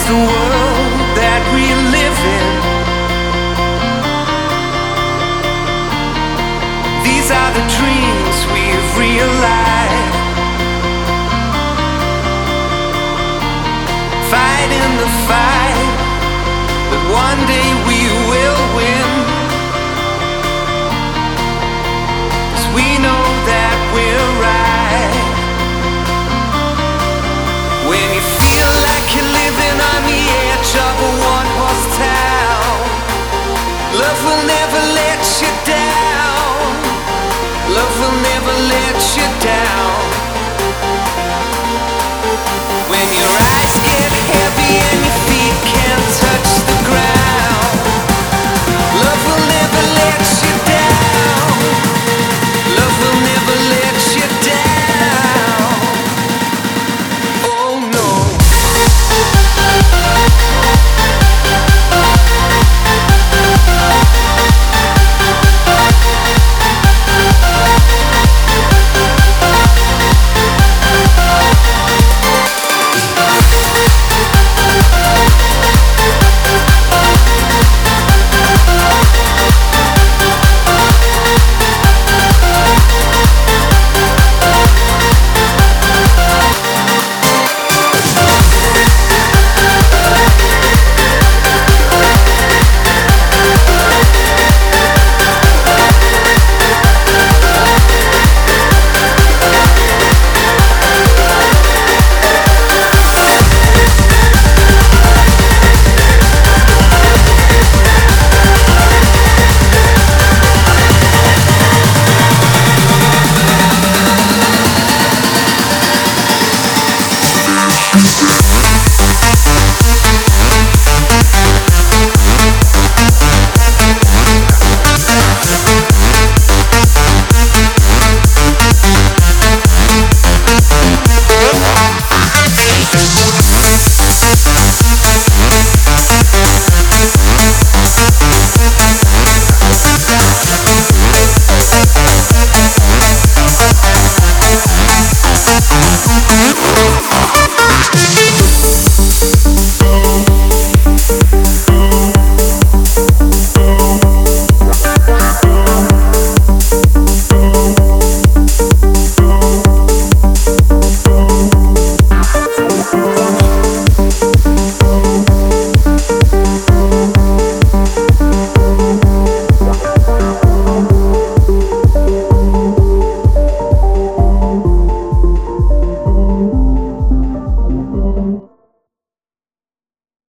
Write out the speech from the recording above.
the world that we live in. These are the dreams we've realized. Fighting the fight, but one day we will win. 'Cause we know that we're right. When you feel like you're living on the edge of a one-horse town, love will never let you down. Love will never let you down.